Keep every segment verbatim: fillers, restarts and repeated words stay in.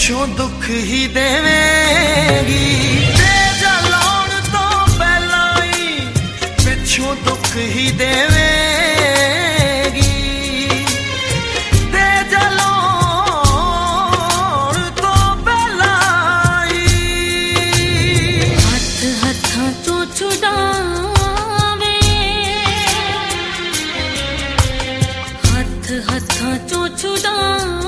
ਪਿੱਛੋਂ ਦੁੱਖ ਹੀ ਦੇਵੇਂਗੀ ਤੇ ਜਲਾਉਣ ਤੋਂ ਪਹਿਲਾਂ ਹੀ ਪਿੱਛੋਂ ਦੁੱਖ ਹੀ ਦੇਵੇਂਗੀ ਤੇ ਜਲਾਉਣ ਤੋਂ ਪਹਿਲਾਂ ਹੀ ਹੱਥ ਹੱਥਾਂ ਚੋਂ ਛੁਡਾਵੇ ਹੱਥ ਹੱਥਾਂ ਚੋਂ ਛੁਡਾਵੇ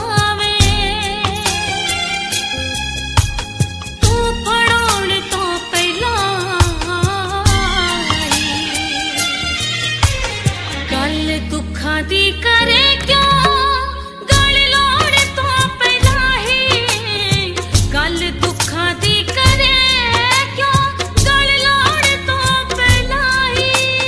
ਦੀ ਕਰੇ ਕਿਉਂ ਗੱਲ ਲੋੜ ਤੋਂ ਪਹਿਲਾਂ ਹੀ ਗੱਲ ਦੁੱਖਾਂ ਦੀ ਕਰੇ ਕਿਉਂ ਗੱਲ ਲੋੜ ਤੋਂ ਪਹਿਲਾਂ ਹੀ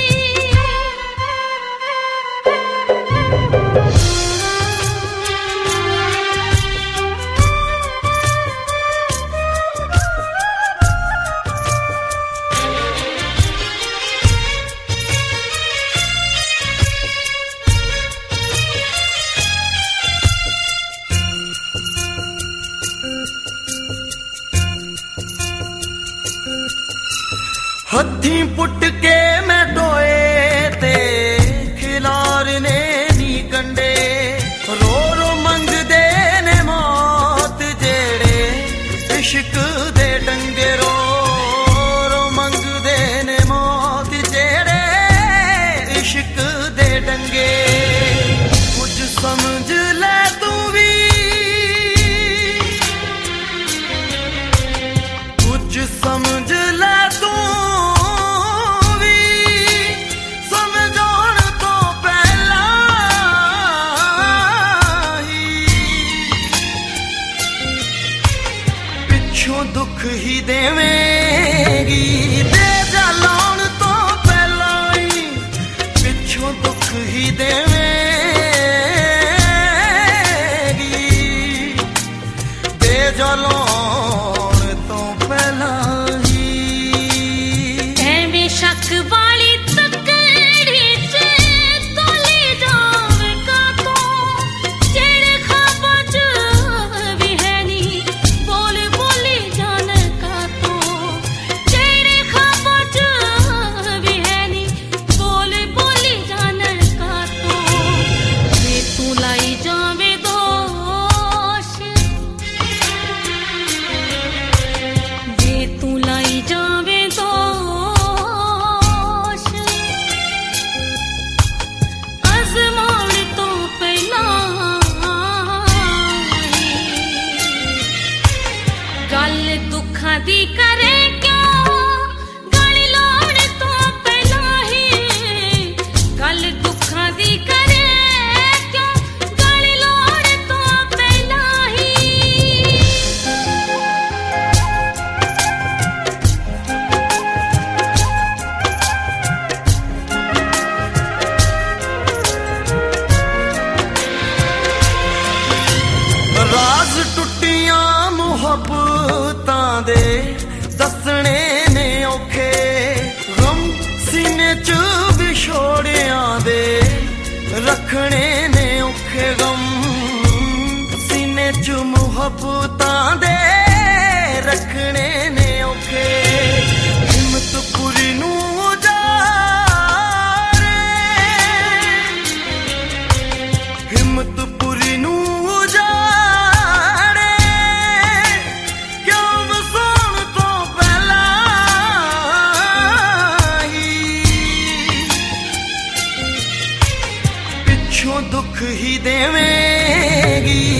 हथी पुट के मैं टोए ते खिलारने नी कंडे रो रो मंगदे ने मौत जेड़े इश्क दे डंगे रो रो मंगदे ने मौत जेड़े इश्क दे डंगे कुछ समझ ले तू भी कुछ समझ ले तू दुख ही देवेंगी ते जलाउण तो पहला ही पिछों दुख ही देवेंगी ते जलाउण तो पहला ही एवें शक वाली तकड़ी च तोली जावे का तो जेड़े ख्वाबां च भी है नी बोल बोली दुखा दी करे क्यों गल लोड़ तो पहला ही गल दुखा दी करे क्यों गल लोड़ तो पहला ही राज टुटियां मुहब्बतां दे दसने ने औखे गम सीने च विछोड़ियां दे रखने ने औखे गम सीने च मुहब्बतां दे रखने ने औखे हिम्मत पूरी नू जारे हिम्मत पूरी नू दुख ही देवेंगी